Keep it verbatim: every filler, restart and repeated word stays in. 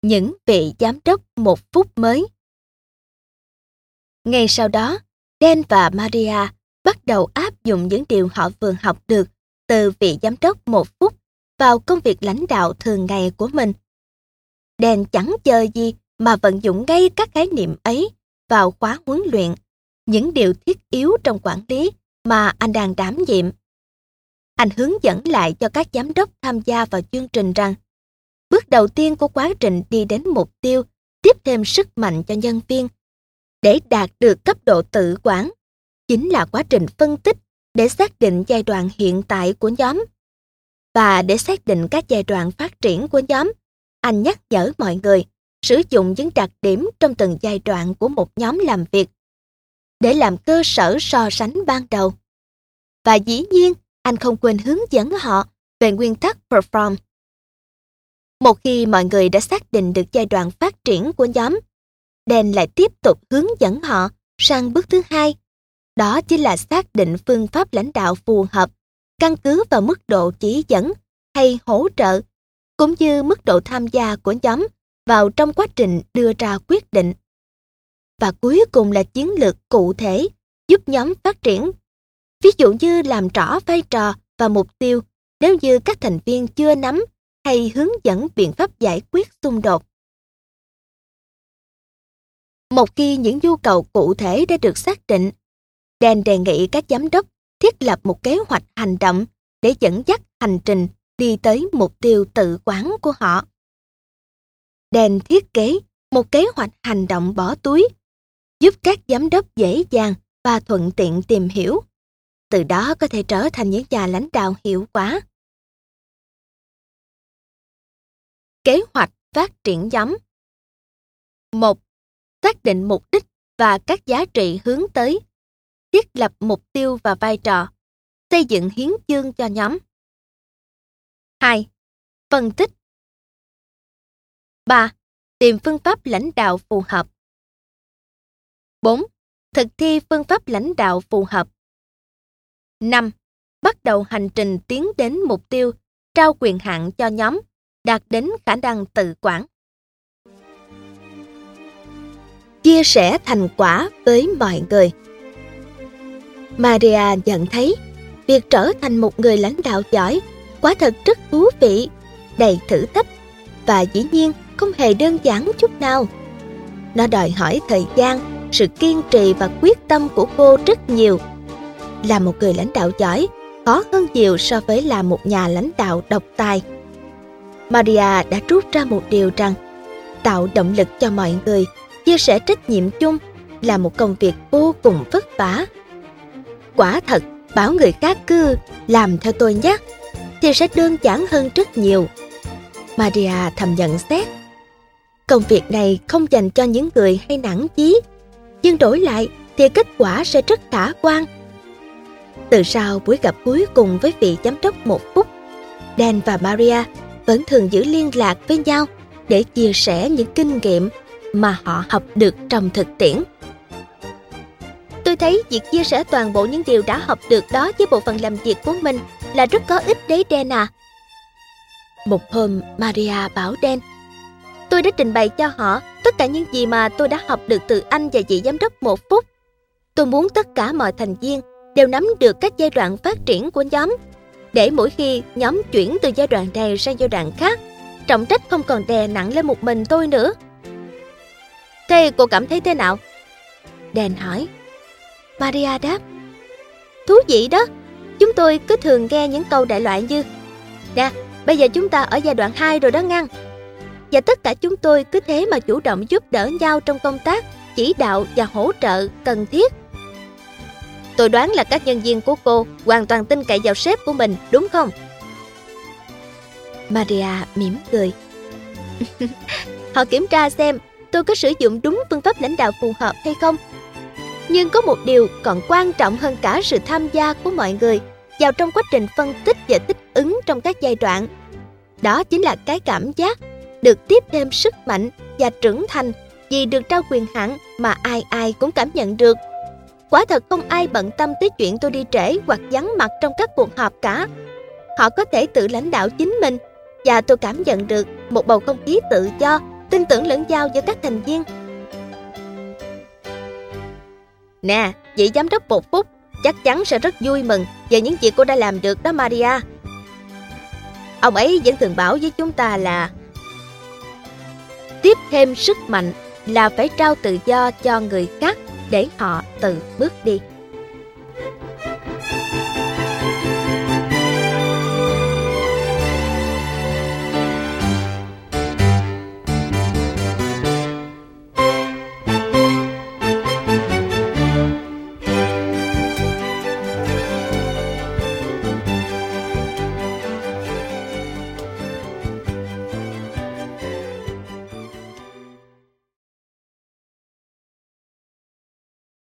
những vị giám đốc một phút mới. Ngay sau đó, Dan và Maria bắt đầu áp dụng những điều họ vừa học được từ vị giám đốc một phút vào công việc lãnh đạo thường ngày của mình. Dan chẳng chờ gì mà vận dụng ngay các khái niệm ấy vào khóa huấn luyện, những điều thiết yếu trong quản lý mà anh đang đảm nhiệm. Anh hướng dẫn lại cho các giám đốc tham gia vào chương trình rằng bước đầu tiên của quá trình đi đến mục tiêu tiếp thêm sức mạnh cho nhân viên để đạt được cấp độ tự quản chính là quá trình phân tích để xác định giai đoạn hiện tại của nhóm. Và để xác định các giai đoạn phát triển của nhóm, anh nhắc nhở mọi người sử dụng những đặc điểm trong từng giai đoạn của một nhóm làm việc để làm cơ sở so sánh ban đầu. Và dĩ nhiên, anh không quên hướng dẫn họ về nguyên tắc perform. Một khi mọi người đã xác định được giai đoạn phát triển của nhóm, Dan lại tiếp tục hướng dẫn họ sang bước thứ hai. Đó chính là xác định phương pháp lãnh đạo phù hợp, căn cứ vào mức độ chỉ dẫn hay hỗ trợ, cũng như mức độ tham gia của nhóm vào trong quá trình đưa ra quyết định. Và cuối cùng là chiến lược cụ thể giúp nhóm phát triển. Ví dụ như làm rõ vai trò và mục tiêu nếu như các thành viên chưa nắm hay hướng dẫn biện pháp giải quyết xung đột. Một khi những nhu cầu cụ thể đã được xác định, Dan đề nghị các giám đốc thiết lập một kế hoạch hành động để dẫn dắt hành trình đi tới mục tiêu tự quản của họ. Dan thiết kế một kế hoạch hành động bỏ túi, giúp các giám đốc dễ dàng và thuận tiện tìm hiểu, từ đó có thể trở thành những nhà lãnh đạo hiệu quả. Kế hoạch phát triển nhóm. một. Xác định mục đích và các giá trị hướng tới. Thiết lập mục tiêu và vai trò. Xây dựng hiến chương cho nhóm. hai. Phân tích. ba. Tìm phương pháp lãnh đạo phù hợp. bốn. Thực thi phương pháp lãnh đạo phù hợp. năm. Bắt đầu hành trình tiến đến mục tiêu, trao quyền hạn cho nhóm, đạt đến khả năng tự quản. Chia sẻ thành quả với mọi người. Maria nhận thấy việc trở thành một người lãnh đạo giỏi quả thật rất thú vị, đầy thử thách và dĩ nhiên không hề đơn giản chút nào. Nó đòi hỏi thời gian, sự kiên trì và quyết tâm của cô rất nhiều. Là một người lãnh đạo giỏi khó hơn nhiều so với là một nhà lãnh đạo độc tài. Maria đã rút ra một điều rằng tạo động lực cho mọi người chia sẻ trách nhiệm chung là một công việc vô cùng vất vả. Quả thật, bảo người khác cứ làm theo tôi nhé thì sẽ đơn giản hơn rất nhiều. Maria thầm nhận xét. Công việc này không dành cho những người hay nản chí, nhưng đổi lại thì kết quả sẽ rất khả quan. Từ sau buổi gặp cuối cùng với vị giám đốc một phút, Dan và Maria vẫn thường giữ liên lạc với nhau để chia sẻ những kinh nghiệm mà họ học được trong thực tiễn. Tôi thấy việc chia sẻ toàn bộ những điều đã học được đó với bộ phận làm việc của mình là rất có ích đấy Dan à. Một hôm Maria bảo Dan, tôi đã trình bày cho họ tất cả những gì mà tôi đã học được từ anh và vị giám đốc một phút. Tôi muốn tất cả mọi thành viên đều nắm được các giai đoạn phát triển của nhóm, để mỗi khi nhóm chuyển từ giai đoạn này sang giai đoạn khác, trọng trách không còn đè nặng lên một mình tôi nữa. Thế cô cảm thấy thế nào? Dan hỏi. Maria đáp, thú vị đó. Chúng tôi cứ thường nghe những câu đại loại như nè, bây giờ chúng ta ở giai đoạn hai rồi đó ngăn. Và tất cả chúng tôi cứ thế mà chủ động giúp đỡ nhau trong công tác, chỉ đạo và hỗ trợ cần thiết. Tôi đoán là các nhân viên của cô hoàn toàn tin cậy vào sếp của mình, đúng không? Maria mỉm cười. Họ kiểm tra xem tôi có sử dụng đúng phương pháp lãnh đạo phù hợp hay không. Nhưng có một điều còn quan trọng hơn cả sự tham gia của mọi người vào trong quá trình phân tích và thích ứng trong các giai đoạn. Đó chính là cái cảm giác được tiếp thêm sức mạnh và trưởng thành vì được trao quyền hạn mà ai ai cũng cảm nhận được. Quả thật không ai bận tâm tới chuyện tôi đi trễ hoặc vắng mặt trong các cuộc họp cả. Họ có thể tự lãnh đạo chính mình và tôi cảm nhận được một bầu không khí tự do, tin tưởng lẫn nhau giữa các thành viên. Nè, vị giám đốc một phút chắc chắn sẽ rất vui mừng về những gì cô đã làm được đó Maria. Ông ấy vẫn thường bảo với chúng ta là tiếp thêm sức mạnh là phải trao tự do cho người khác để họ tự bước đi.